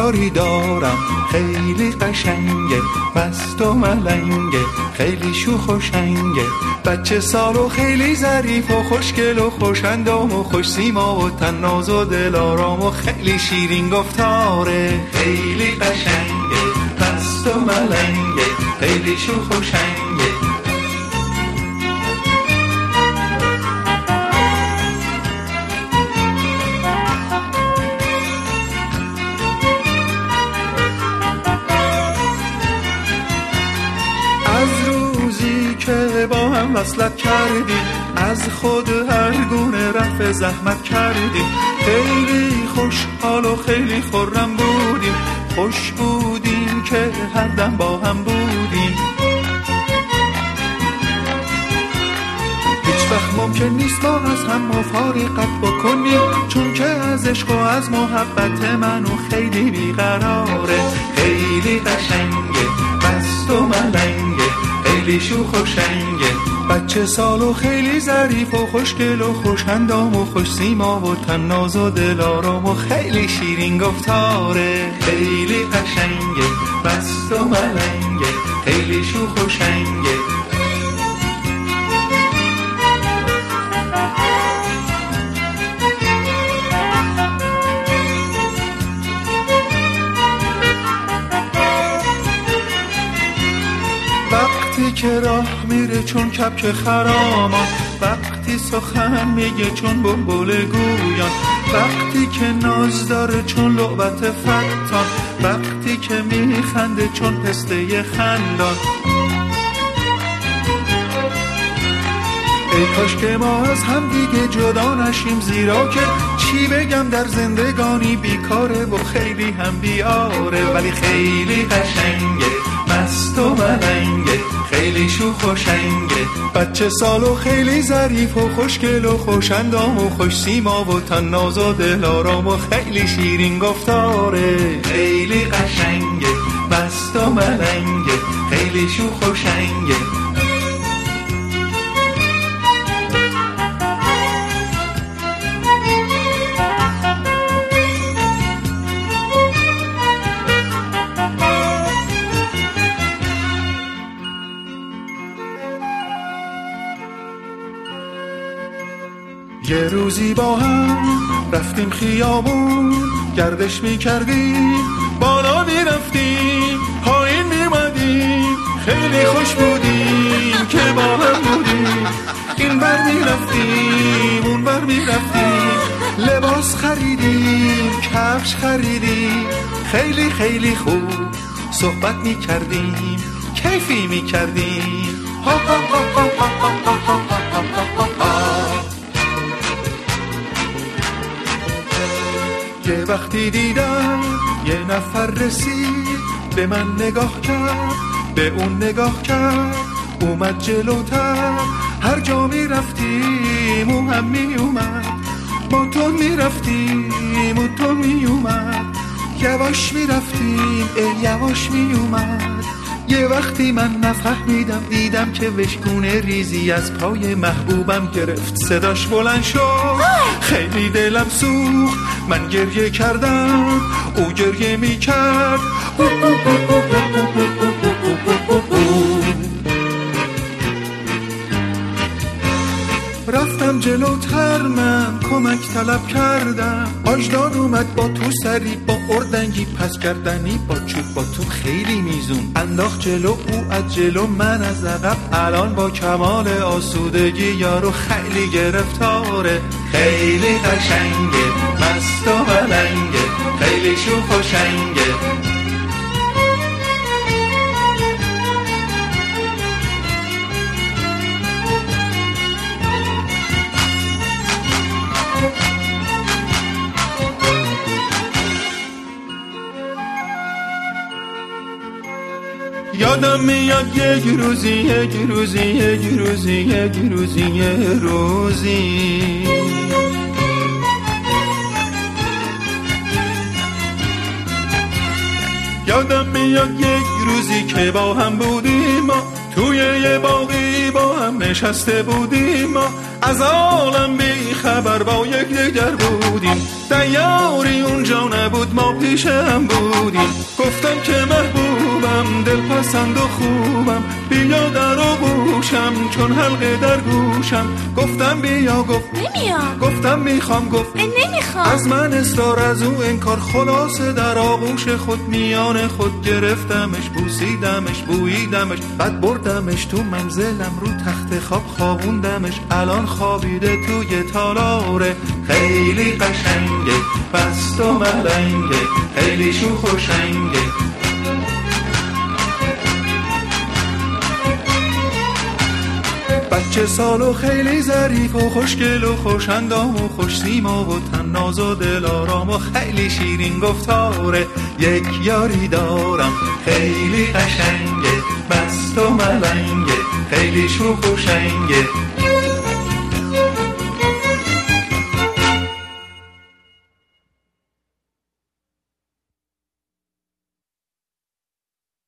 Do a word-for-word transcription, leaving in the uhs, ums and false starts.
یاری دارم خیلی قشنگه، مست و ملنگه، خیلی شوخ و شنگه، بچه سال و خیلی ظریف و خوشگل و خوشندام و خوش سیما و تناز و دلارام و خیلی شیرین گفتاره. خیلی قشنگه، مست و ملنگه، خیلی شوخ و شنگه. با هم وصلت کردیم، از خود هر گونه رفع زحمت کردیم، خیلی خوشحال و خیلی خرم بودیم، خوش بودیم که هر دم با هم بودیم. هیچ وقت ممکن نیست ما از هم مفارقت بکنیم، چون که از عشق و از محبت منو خیلی بیقراره. خیلی قشنگه، مست و ملنگه، خیلی شوخ و شنگه، بچه سال و خیلی ظریف و خوشگل و خوشندام و خوش سیما و تناز و دلارام و خیلی شیرین گفتاره. خیلی قشنگه، مست و ملنگه، خیلی شوخ و شنگه. وقتی که راه میره چون کبک خرامان، وقتی سخن میگه چون بلبل گویان، وقتی که ناز داره چون لعبت فتان، وقتی که میخنده چون پسته خندان. ای کاش که ما از هم دیگه جدا نشیم، زیرا که چی بگم در زندگانی بیکاره و خیلی هم بیاره. ولی خیلی قشنگه، مست و ملنگه، خیلی شوخ و شنگه، بچه سال و خیلی ظریف و خوشگل و خوشندام و خوش سیما و تناز و دلارام و خیلی شیرین گفتاره. خیلی قشنگه، مست و ملنگه، خیلی شوخ و شنگه. یه روزی با هم رفتیم خیابون، گردش میکردیم، بالا میرفتیم، پایین میمدیم، خیلی خوش بودیم که با هم بودیم. این بر میرفتیم، اون بر میرفتیم، لباس خریدیم، کفش خریدیم، خیلی خیلی خوب صحبت میکردیم، کیفی میکردیم. ها ها ها ها ها ها ها ها. یه وقتی دیدم یه نفر رسید، به من نگاه کرد، به اون نگاه کرد، اومد جلوتر، هر جا می رفتیم او هم می اومد، با تو می رفتیم و تو می اومد، یواش می رفتیم ای یواش می اومد. یه وقتی من نفهمیدم، دیدم که وشگونه ریزی از پای محبوبم گرفت، صداش بلند شد، خیلی دلم سوخت، من گریه کردم، او گریه می کرد. رفتم جلوتر، من کمک طلب کردم، آجداد اومد با تو سری، با اردنگی پس کردنی، با چوب با تو خیلی میزون انداخت جلو، او از جلو من از عقب، الان با کمال آسودگی یارو خیلی گرفتاره. خیلی قشنگه، مست و ملنگه، خیلی شوخ و شنگه. یادم میاد یک روزی یک روزی یک روزی یک روزی یک روزی یادم میاد یک روزی که با هم بودیم، ما توی یه باقی با هم نشسته بودیم، ما از عالم بی خبر با یک دیگر بودیم. دیاری اونجا نبود، ما پیش هم بودیم. گفتم که محبوبم دلپسند و خوبم، بیا در آغوشم چون حلقه در گوشم. گفتم بیا، گفت نمیام. گفتم میخوام، گفت نمیخوام. از من اصرار، از او انکار، خلاصه در آغوش خود میان خود گرفتمش، بوسیدمش، بوییدمش، بعد بردمش تو منزلم، رو تخت خواب خوابوندمش. الان خوابیده توی تالاره، خیلی قشنگه، پست و ملنگه، خیلی شوخ و شنگه. بچه سال و خیلی ظریف و خوشگل و خوشندام و خوش سیما و تناز و دلارام و خیلی شیرین گفتاره. یک یاری دارم خیلی قشنگه، مست و ملنگه، خیلی شوخ و شنگه.